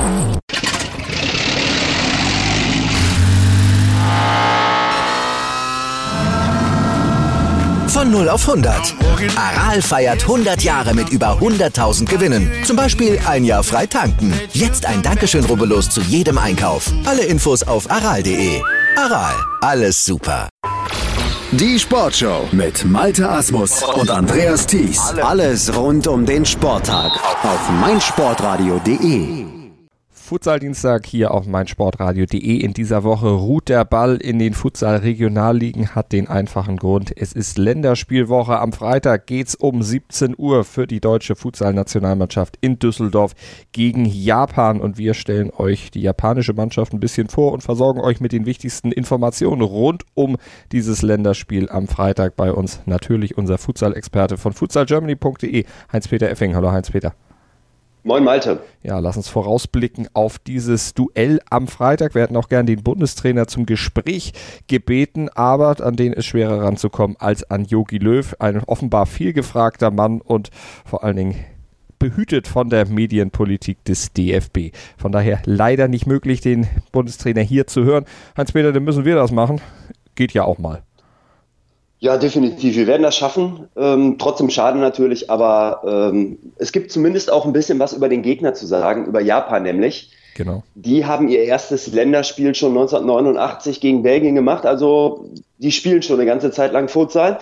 Von 0 auf 100. Aral feiert 100 Jahre mit über 100.000 Gewinnen. Zum Beispiel ein Jahr frei tanken. Jetzt ein Dankeschön, rubbellos zu jedem Einkauf. Alle Infos auf aral.de. Aral, alles super. Die Sportshow mit Malte Asmus und Andreas Thies. Alles rund um den Sporttag auf meinsportradio.de. Futsal-Dienstag hier auf meinsportradio.de. In dieser Woche ruht der Ball in den Futsal-Regionalligen, hat den einfachen Grund: es ist Länderspielwoche. Am Freitag geht's um 17 Uhr für die deutsche Futsal-Nationalmannschaft in Düsseldorf gegen Japan. Und wir stellen euch die japanische Mannschaft ein bisschen vor und versorgen euch mit den wichtigsten Informationen rund um dieses Länderspiel am Freitag. Bei uns natürlich unser Futsal-Experte von futsalgermany.de, Heinz-Peter Effing. Hallo Heinz-Peter. Moin Malte. Ja, lass uns vorausblicken auf dieses Duell am Freitag. Wir hätten auch gern den Bundestrainer zum Gespräch gebeten, aber an den ist schwerer ranzukommen als an Jogi Löw. Ein offenbar vielgefragter Mann und vor allen Dingen behütet von der Medienpolitik des DFB. Von daher leider nicht möglich, den Bundestrainer hier zu hören. Heinz-Peter, dann müssen wir das machen. Geht ja auch mal. Ja, definitiv. Wir werden das schaffen. Trotzdem schade natürlich, aber es gibt zumindest auch ein bisschen was über den Gegner zu sagen, über Japan nämlich. Genau. Die haben ihr erstes Länderspiel schon 1989 gegen Belgien gemacht. Also die spielen schon eine ganze Zeit lang Futsal.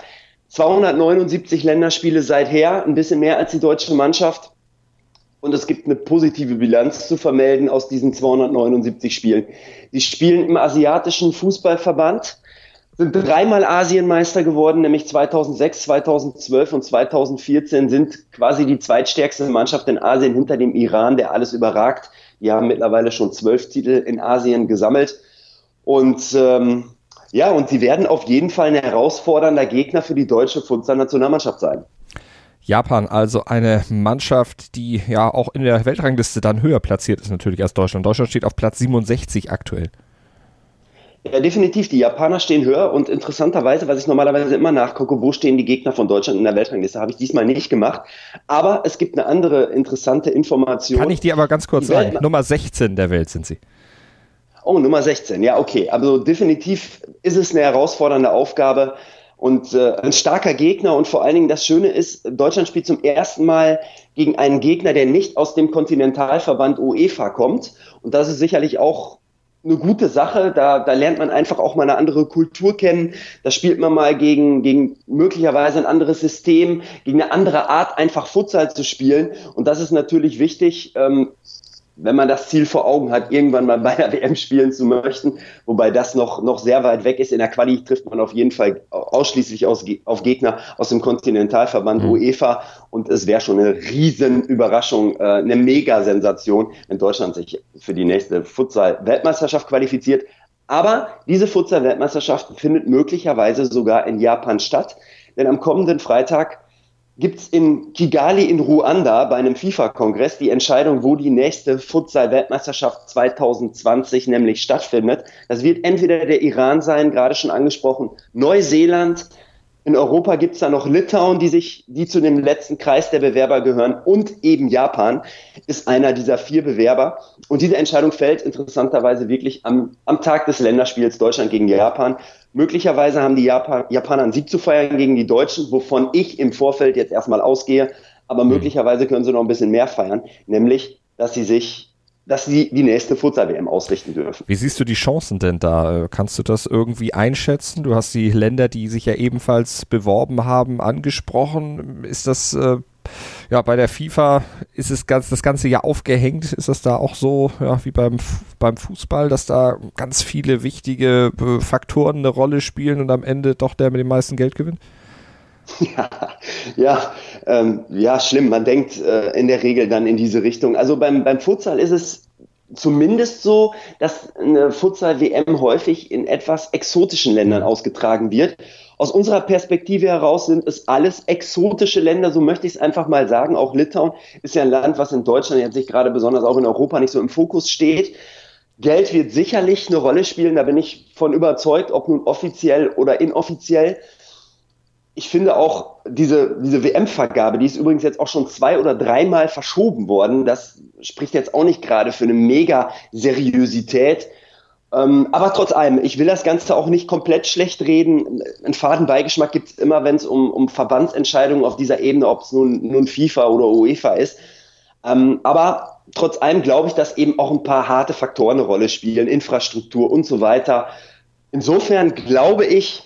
279 Länderspiele seither, ein bisschen mehr als die deutsche Mannschaft. Und es gibt eine positive Bilanz zu vermelden aus diesen 279 Spielen. Die spielen im asiatischen Fußballverband, sind 3-mal Asienmeister geworden, nämlich 2006, 2012 und 2014, sind quasi die zweitstärkste Mannschaft in Asien hinter dem Iran, der alles überragt. Die haben mittlerweile schon 12 Titel in Asien gesammelt. Und und sie werden auf jeden Fall ein herausfordernder Gegner für die deutsche Futsal-Nationalmannschaft sein. Japan, also eine Mannschaft, die ja auch in der Weltrangliste dann höher platziert ist natürlich als Deutschland. Deutschland steht auf Platz 67 aktuell. Ja, definitiv. Die Japaner stehen höher und interessanterweise, was ich normalerweise immer nachgucke, wo stehen die Gegner von Deutschland in der Weltrangliste, habe ich diesmal nicht gemacht. Aber es gibt eine andere interessante Information. Kann ich dir aber ganz kurz sagen, Nummer 16 der Welt sind sie. Oh, Nummer 16, ja, okay. Also definitiv ist es eine herausfordernde Aufgabe und ein starker Gegner. Und vor allen Dingen das Schöne ist, Deutschland spielt zum ersten Mal gegen einen Gegner, der nicht aus dem Kontinentalverband UEFA kommt. Und das ist sicherlich auch eine gute Sache, da lernt man einfach auch mal eine andere Kultur kennen, da spielt man mal gegen möglicherweise ein anderes System, gegen eine andere Art einfach Futsal zu spielen und das ist natürlich wichtig, wenn man das Ziel vor Augen hat, irgendwann mal bei der WM spielen zu möchten, wobei das noch sehr weit weg ist. In der Quali trifft man auf jeden Fall ausschließlich auf Gegner aus dem Kontinentalverband UEFA und es wäre schon eine riesen Überraschung, eine Mega-Sensation, wenn Deutschland sich für die nächste Futsal-Weltmeisterschaft qualifiziert. Aber diese Futsal-Weltmeisterschaft findet möglicherweise sogar in Japan statt, denn am kommenden Freitag gibt's in Kigali in Ruanda bei einem FIFA-Kongress die Entscheidung, wo die nächste Futsal-Weltmeisterschaft 2020 nämlich stattfindet. Das wird entweder der Iran sein, gerade schon angesprochen, Neuseeland. In Europa gibt's da noch Litauen, die zu dem letzten Kreis der Bewerber gehören und eben Japan ist einer dieser 4 Bewerber. Und diese Entscheidung fällt interessanterweise wirklich am Tag des Länderspiels Deutschland gegen Japan. Möglicherweise haben die Japaner einen Sieg zu feiern gegen die Deutschen, wovon ich im Vorfeld jetzt erstmal ausgehe. Aber möglicherweise können sie noch ein bisschen mehr feiern, nämlich, dass sie die nächste Futsal-WM ausrichten dürfen. Wie siehst du die Chancen denn da? Kannst du das irgendwie einschätzen? Du hast die Länder, die sich ja ebenfalls beworben haben, angesprochen. Ist das bei der FIFA, ist es das ganze Jahr aufgehängt? Ist das da auch so wie beim Fußball, dass da ganz viele wichtige Faktoren eine Rolle spielen und am Ende doch der mit dem meisten Geld gewinnt? Ja, schlimm. Man denkt in der Regel dann in diese Richtung. Also beim Futsal ist es zumindest so, dass eine Futsal-WM häufig in etwas exotischen Ländern ausgetragen wird. Aus unserer Perspektive heraus sind es alles exotische Länder, so möchte ich es einfach mal sagen. Auch Litauen ist ja ein Land, was in Deutschland jetzt nicht gerade besonders auch in Europa nicht so im Fokus steht. Geld wird sicherlich eine Rolle spielen, da bin ich von überzeugt, ob nun offiziell oder inoffiziell. ich finde auch diese WM-Vergabe, die ist übrigens jetzt auch schon 2 oder 3 Mal verschoben worden. Das spricht jetzt auch nicht gerade für eine Mega-Seriosität. Aber trotz allem, ich will das Ganze auch nicht komplett schlecht reden. Einen faden Beigeschmack gibt es immer, wenn es um Verbandsentscheidungen auf dieser Ebene, ob es nun FIFA oder UEFA ist. Aber trotz allem glaube ich, dass eben auch ein paar harte Faktoren eine Rolle spielen, Infrastruktur und so weiter. Insofern glaube ich,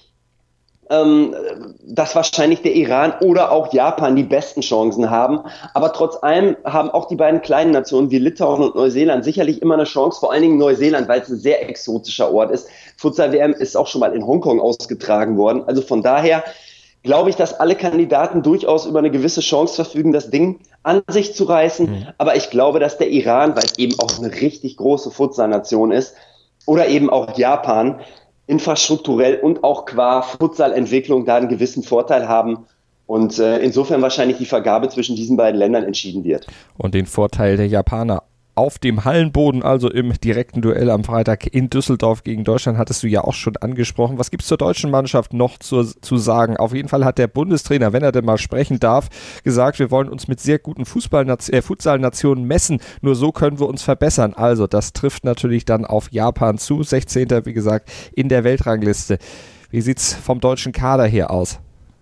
dass wahrscheinlich der Iran oder auch Japan die besten Chancen haben. Aber trotz allem haben auch die beiden kleinen Nationen wie Litauen und Neuseeland sicherlich immer eine Chance, vor allen Dingen Neuseeland, weil es ein sehr exotischer Ort ist. Futsal-WM ist auch schon mal in Hongkong ausgetragen worden. Also von daher glaube ich, dass alle Kandidaten durchaus über eine gewisse Chance verfügen, das Ding an sich zu reißen. Aber ich glaube, dass der Iran, weil es eben auch eine richtig große Futsal-Nation ist, oder eben auch Japan, infrastrukturell und auch qua Futsal-Entwicklung da einen gewissen Vorteil haben und insofern wahrscheinlich die Vergabe zwischen diesen beiden Ländern entschieden wird. Und den Vorteil der Japaner auf dem Hallenboden, also im direkten Duell am Freitag in Düsseldorf gegen Deutschland, hattest du ja auch schon angesprochen. Was gibt es zur deutschen Mannschaft noch zu sagen? Auf jeden Fall hat der Bundestrainer, wenn er denn mal sprechen darf, gesagt, wir wollen uns mit sehr guten Futsal-Nationen messen. Nur so können wir uns verbessern. Also das trifft natürlich dann auf Japan zu. 16. wie gesagt in der Weltrangliste. Wie sieht's vom deutschen Kader her aus?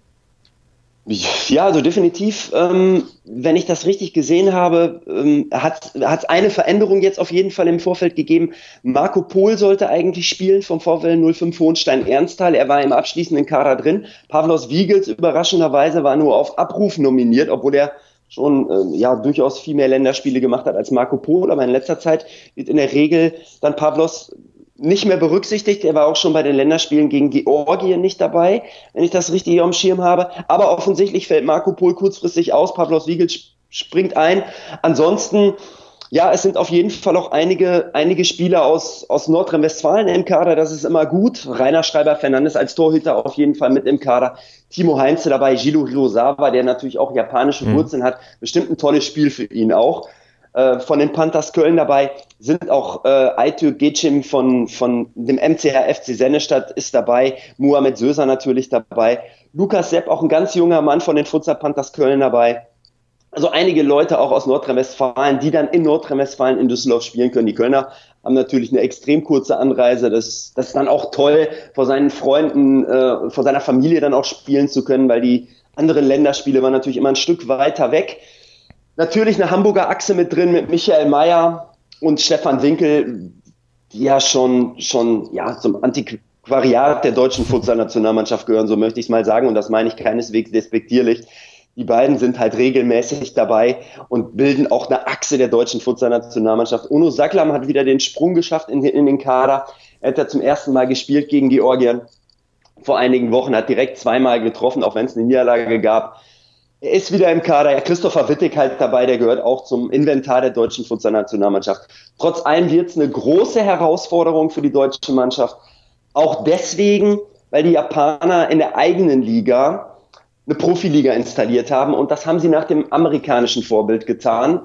Ja, also definitiv, wenn ich das richtig gesehen habe, hat es eine Veränderung jetzt auf jeden Fall im Vorfeld gegeben. Marco Pohl sollte eigentlich spielen vom VfL 05 Hohenstein-Ernsthal. Er war im abschließenden Kader drin. Pavlos Wiegels überraschenderweise war nur auf Abruf nominiert, obwohl er schon durchaus viel mehr Länderspiele gemacht hat als Marco Pohl. Aber in letzter Zeit wird in der Regel dann Pavlos nicht mehr berücksichtigt. Er war auch schon bei den Länderspielen gegen Georgien nicht dabei, wenn ich das richtig am Schirm habe. Aber offensichtlich fällt Marco Pohl kurzfristig aus. Pavlos Wiegels springt ein. Ansonsten, ja, es sind auf jeden Fall auch einige Spieler aus Nordrhein-Westfalen im Kader. Das ist immer gut. Rainer Schreiber-Fernandes als Torhüter auf jeden Fall mit im Kader. Timo Heinze dabei, Jiro Hirosawa, der natürlich auch japanische Wurzeln hat. Bestimmt ein tolles Spiel für ihn auch. Von den Panthers Köln dabei sind auch Aytür Geçim von dem MCH FC Sennestadt ist dabei, Mohamed Söser natürlich dabei, Lukas Sepp, auch ein ganz junger Mann von den Futsal Panthers Köln dabei. Also einige Leute auch aus Nordrhein-Westfalen, die dann in Nordrhein-Westfalen in Düsseldorf spielen können. Die Kölner haben natürlich eine extrem kurze Anreise. Das ist dann auch toll, vor seinen Freunden, vor seiner Familie dann auch spielen zu können, weil die anderen Länderspiele waren natürlich immer ein Stück weiter weg. Natürlich eine Hamburger Achse mit drin mit Michael Mayer und Stefan Winkel, die ja schon zum Antiquariat der deutschen Futsal-Nationalmannschaft gehören, so möchte ich es mal sagen. Und das meine ich keineswegs despektierlich. Die beiden sind halt regelmäßig dabei und bilden auch eine Achse der deutschen Futsal-Nationalmannschaft. Onur Saklam hat wieder den Sprung geschafft in den Kader. Er hat ja zum ersten Mal gespielt gegen Georgien vor einigen Wochen, hat direkt 2-mal getroffen, auch wenn es eine Niederlage gab. Er ist wieder im Kader. Ja, Christopher Wittig halt dabei, der gehört auch zum Inventar der deutschen Futsal-Nationalmannschaft. Trotz allem wird es eine große Herausforderung für die deutsche Mannschaft. Auch deswegen, weil die Japaner in der eigenen Liga eine Profiliga installiert haben. Und das haben sie nach dem amerikanischen Vorbild getan.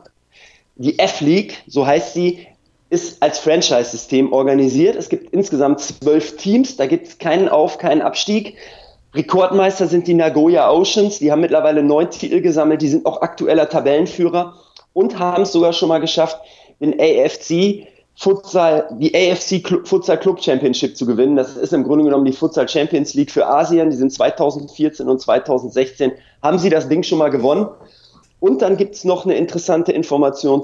Die F-League, so heißt sie, ist als Franchise-System organisiert. Es gibt insgesamt 12 Teams. Da gibt es keinen Auf-, keinen Abstieg. Rekordmeister sind die Nagoya Oceans, die haben mittlerweile 9 Titel gesammelt, die sind auch aktueller Tabellenführer und haben es sogar schon mal geschafft, die AFC Futsal Club Championship zu gewinnen. Das ist im Grunde genommen die Futsal Champions League für Asien, die sind 2014 und 2016, haben sie das Ding schon mal gewonnen. Und dann gibt's noch eine interessante Information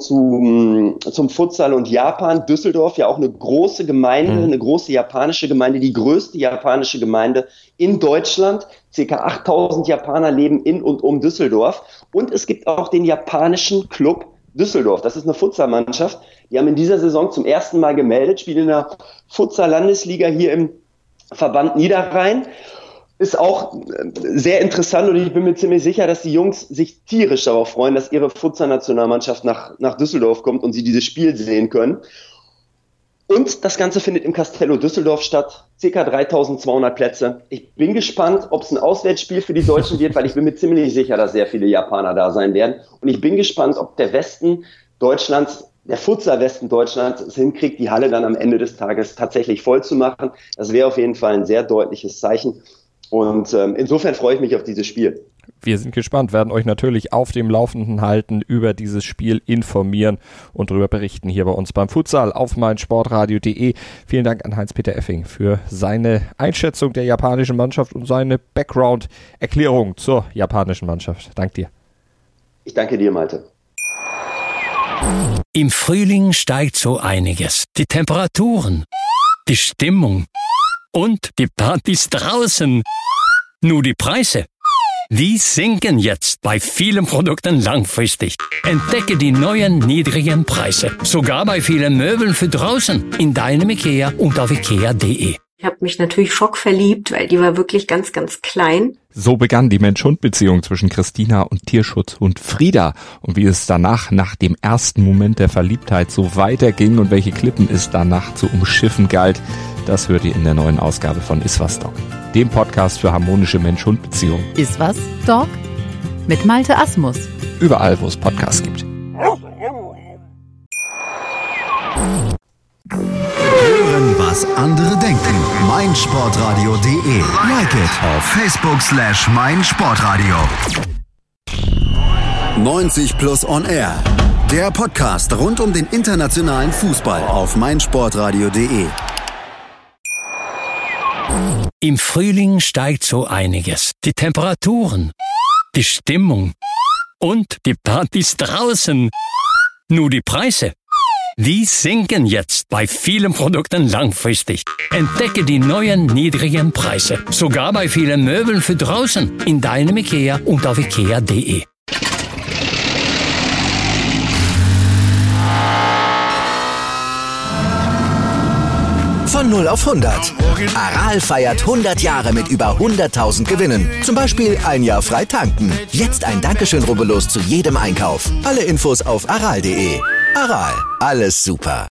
zum Futsal und Japan. Düsseldorf, ja auch eine große Gemeinde, eine große japanische Gemeinde, die größte japanische Gemeinde in Deutschland. Circa 8000 Japaner leben in und um Düsseldorf. Und es gibt auch den japanischen Club Düsseldorf. Das ist eine Futsalmannschaft. Die haben in dieser Saison zum ersten Mal gemeldet, spielen in der Futsal-Landesliga hier im Verband Niederrhein. Ist auch sehr interessant und ich bin mir ziemlich sicher, dass die Jungs sich tierisch darauf freuen, dass ihre Futsal-Nationalmannschaft nach Düsseldorf kommt und sie dieses Spiel sehen können. Und das Ganze findet im Castello Düsseldorf statt, ca. 3200 Plätze. Ich bin gespannt, ob es ein Auswärtsspiel für die Deutschen wird, weil ich bin mir ziemlich sicher, dass sehr viele Japaner da sein werden. Und ich bin gespannt, ob der Westen Deutschlands, der Futsal-Westen Deutschlands es hinkriegt, die Halle dann am Ende des Tages tatsächlich voll zu machen. Das wäre auf jeden Fall ein sehr deutliches Zeichen. Und insofern freue ich mich auf dieses Spiel. Wir sind gespannt, werden euch natürlich auf dem Laufenden halten, über dieses Spiel informieren und darüber berichten hier bei uns beim Futsal auf meinsportradio.de. Vielen Dank an Heinz-Peter Effing für seine Einschätzung der japanischen Mannschaft und seine Background-Erklärung zur japanischen Mannschaft. Dank dir. Ich danke dir, Malte. Im Frühling steigt so einiges. Die Temperaturen, die Stimmung und die Partys draußen. Nur die Preise, die sinken jetzt bei vielen Produkten langfristig. Entdecke die neuen niedrigen Preise. Sogar bei vielen Möbeln für draußen in deinem IKEA und auf ikea.de. Ich habe mich natürlich schockverliebt, weil die war wirklich ganz, ganz klein. So begann die Mensch-Hund-Beziehung zwischen Christina und Tierschutzhund Frieda. Und wie es danach, nach dem ersten Moment der Verliebtheit, so weiterging und welche Klippen es danach zu umschiffen galt, das hört ihr in der neuen Ausgabe von Iswas Dog, dem Podcast für harmonische Mensch-Hund-Beziehungen. Iswas Dog mit Malte Asmus. Überall, wo es Podcasts gibt. Hören, was andere denken. meinsportradio.de. Like it auf Facebook/meinsportradio. 90 Plus on Air. Der Podcast rund um den internationalen Fußball auf meinsportradio.de. Im Frühling steigt so einiges. Die Temperaturen, die Stimmung und die Partys draußen. Nur die Preise, die sinken jetzt bei vielen Produkten langfristig. Entdecke die neuen niedrigen Preise. Sogar bei vielen Möbeln für draußen in deinem IKEA und auf ikea.de. Von 0 auf 100. Aral feiert 100 Jahre mit über 100.000 Gewinnen. Zum Beispiel ein Jahr frei tanken. Jetzt ein Dankeschön, rubbellos zu jedem Einkauf. Alle Infos auf aral.de. Aral, alles super.